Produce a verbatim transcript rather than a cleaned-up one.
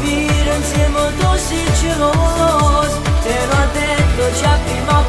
vivere insieme tu sei geloso. Te l'ho detto già prima